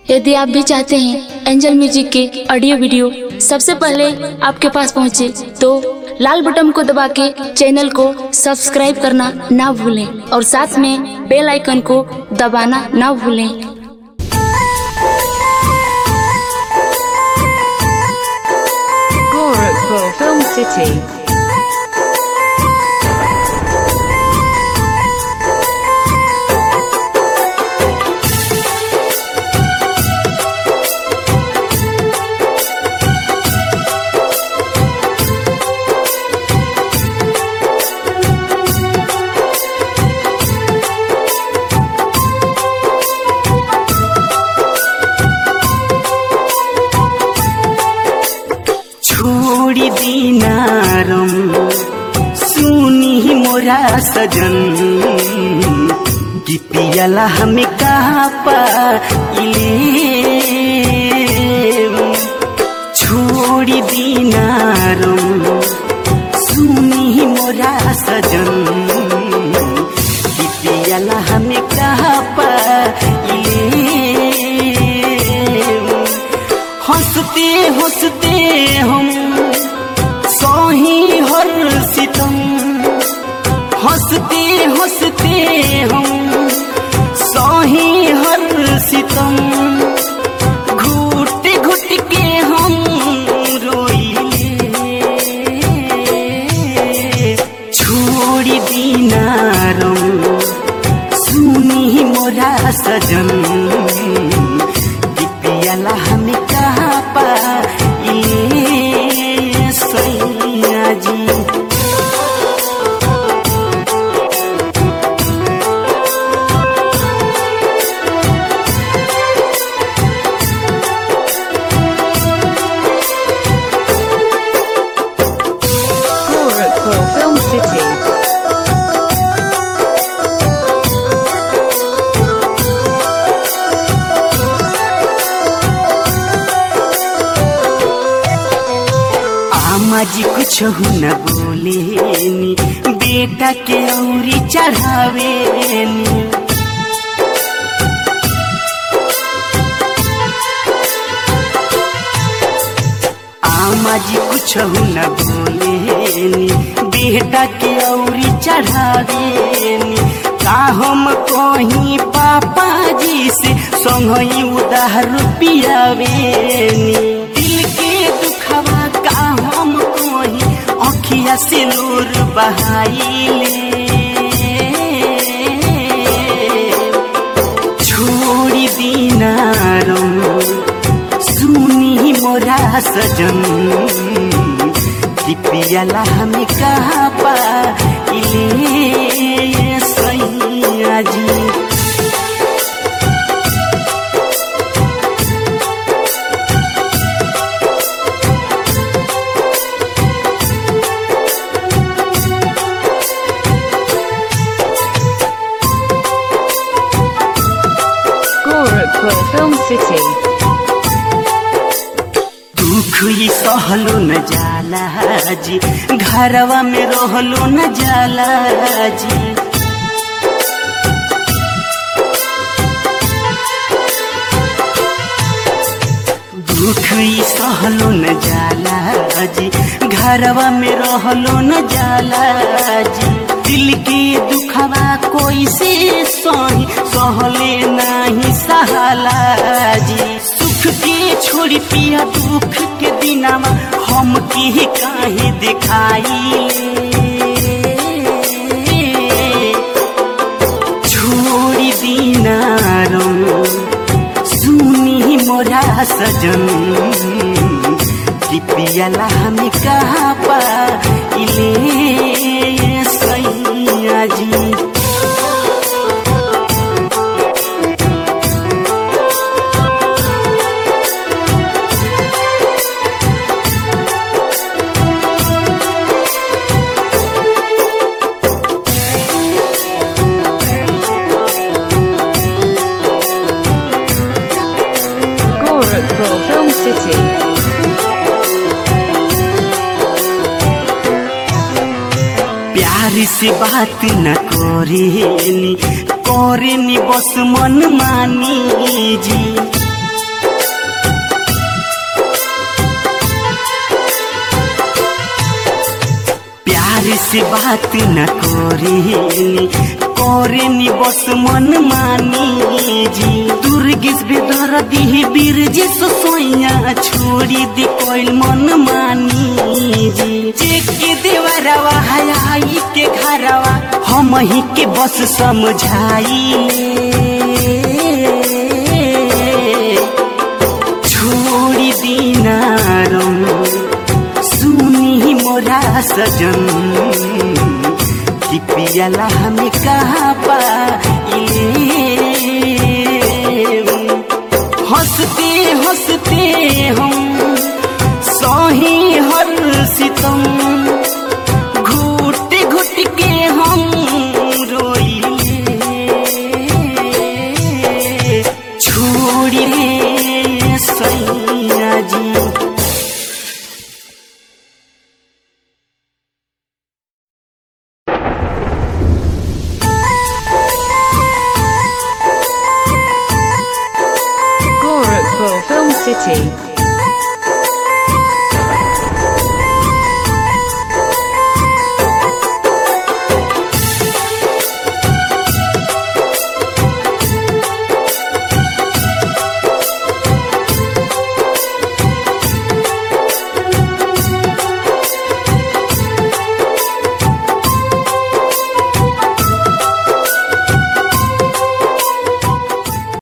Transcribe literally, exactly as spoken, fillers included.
यदि आप भी चाहते हैं एंजल म्यूजिक के ऑडियो वीडियो सबसे पहले आपके पास पहुंचे, तो लाल बटन को दबा के चैनल को सब्सक्राइब करना ना भूलें और साथ में बेल आइकन को दबाना ना भूलें। Gorakhpur Film City. छोड़ी दीनारम सुनी मोरा सजन गिपियाला हमें कहाँ पाइले। छोड़ी दीनारम सुनी मोरा सजन गिपियाला हमें कहाँ पाइले। हंसते हंसते हम सोही हर सितम, हंसते हंसते हम सोही हर सितम, घुट घुट के हम रोइले। छोड़ी दीनारम सुनी मोरा सजन गिपियाला हमें कहाँ पाइले सैया जी। Gorakhpur Film City. आमा जी कुछ न बोलेनी, बेटा के औरी चढ़ावेनी। आमा जी कुछ न बोलेनी, बेटा के औरी चढ़ावेनी। का हम कहीं पापा जी से संगई उधार पियावेनी। दिल के दुखवा का हम कहीं अखिया से नूर बहाइले। छोड़ी दीनारम सुनी मोरा सजन गिपियाला हमें कहाँ पाइले सैया जी। Gorakhpur Film City. दुख ही सहलो न जाला जी, घरवा में रहलो न जाला जी। दुख ही सहलो न जाला जी, घरवा में रहलो न जाला जी। दिल के दुखवा कोई से सही सहले नहीं सहाला जी। सुख के छोड़ी पिया दुख के दिनामा हम की काहे दिखाई। छोड़ी दीनारम सुनी मोरा सजन गिपियाला हमें कहाँ पाइले सैया जी। Gorakhpur Film City. प्यार से बात न करेनी, करेनी बस मन मानी जी। से बात न करेनी करेनी बस मन मानी जी दुर्गेश बेदर दी बीरजे सोया छोड़ी दे कोइल मन मानी जी जेके देवरवा हयाई के घरवा हम ही के बस समझाई छोड़ी दीना रम सुनी मोरा सजन कि पियाला हमें कहाँ पाइले हंसते हंसते हम सही हर सितम घुट घुट के हम रोइले छोड़िए सैया जी। Gorakhpur Film City.